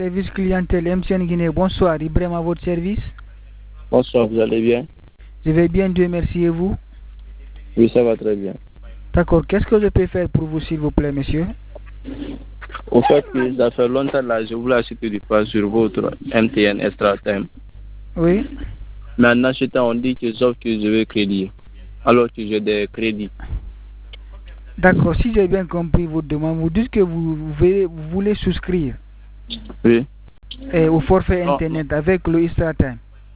Service clientèle MTN Guinée, bonsoir. Ibrahim à votre service. Bonsoir, vous allez bien? Je vais bien, Dieu merci, et vous? Oui, ça va très bien. D'accord, qu'est-ce que je peux faire pour vous, s'il vous plaît, monsieur? Au fait, ça fait longtemps là, je voulais acheter du pass sur votre MTN Extra Time. Oui. Mais en achetant, on dit que sauf que je veux crédit, alors que j'ai des crédits. D'accord, si j'ai bien compris votre demande, vous dites que vous voulez souscrire Oui. au forfait Internet avec le Extra Time.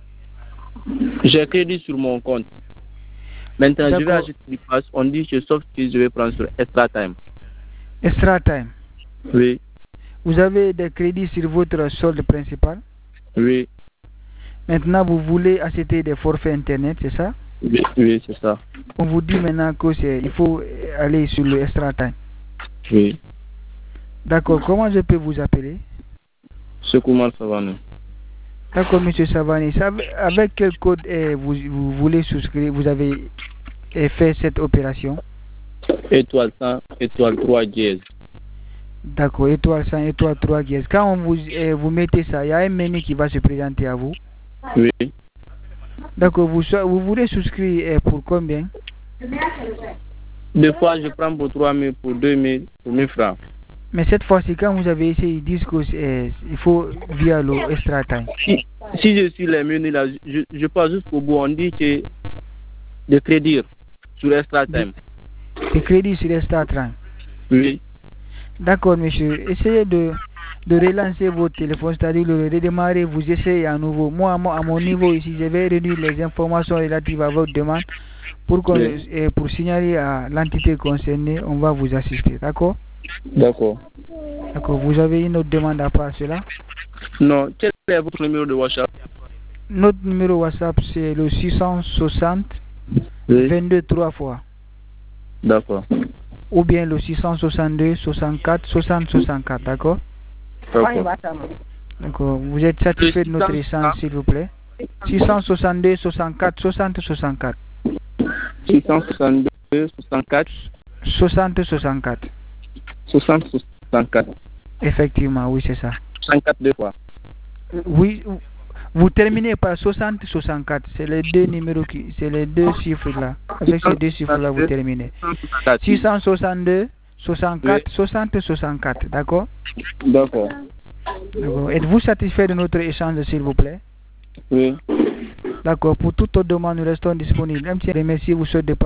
J'ai crédit sur mon compte. Maintenant, je vais D'accord. acheter du pass, on dit que sauf que je vais prendre sur Extra Time. Extra Time. Oui. Vous avez des crédits sur votre solde principal. Oui. Maintenant, vous voulez acheter des forfaits Internet, c'est ça? Oui, oui, c'est ça. On vous dit maintenant qu'il faut aller sur le Extra Time. Oui. D'accord, comment je peux vous appeler? Secouman Savane. D'accord, monsieur Savani. Avec quel code vous voulez souscrire? Vous avez fait cette opération? Étoile 100, étoile 3 dièse. D'accord, étoile 100, étoile 3 dièse. Quand on vous mettez ça, il y a un menu qui va se présenter à vous. Oui. D'accord, vous voulez souscrire pour combien? Des fois, je prends pour 3 000, pour 2 000, pour 1 000 francs. Mais cette fois-ci, quand vous avez essayé, ils disent qu'il faut via le Extra Time. Si je suis les menus là, je passe jusqu'au bout, on dit que de crédit sur Extra Time. De crédit sur Extra Time. Oui. D'accord, monsieur. Essayez de relancer votre téléphone, c'est-à-dire le redémarrer, vous essayez à nouveau. Moi, à mon niveau ici, je vais réduire les informations relatives à votre demande pour signaler à l'entité concernée, on va vous assister. D'accord? D'accord. D'accord. Vous avez une autre demande à part cela? Non. Quel est votre numéro de WhatsApp? Notre numéro WhatsApp, c'est le 660 oui. 22 3 fois. D'accord. Ou bien le 662 64 60 64. D'accord? D'accord. Vous êtes satisfait de notre échange, s'il vous plaît? 662 64 60 64. 662 64 60 64. 60 64. Effectivement, oui, c'est ça. 54 fois. Oui, vous terminez par 60 64. C'est les deux numéros c'est les deux chiffres là. Avec ces deux chiffres là, vous terminez. 662 64 60 64. D'accord? D'accord. Êtes-vous satisfait de notre échange, s'il vous plaît? Oui. D'accord. Pour toute autre demande, nous restons disponibles. Même si remercie vous souhaite de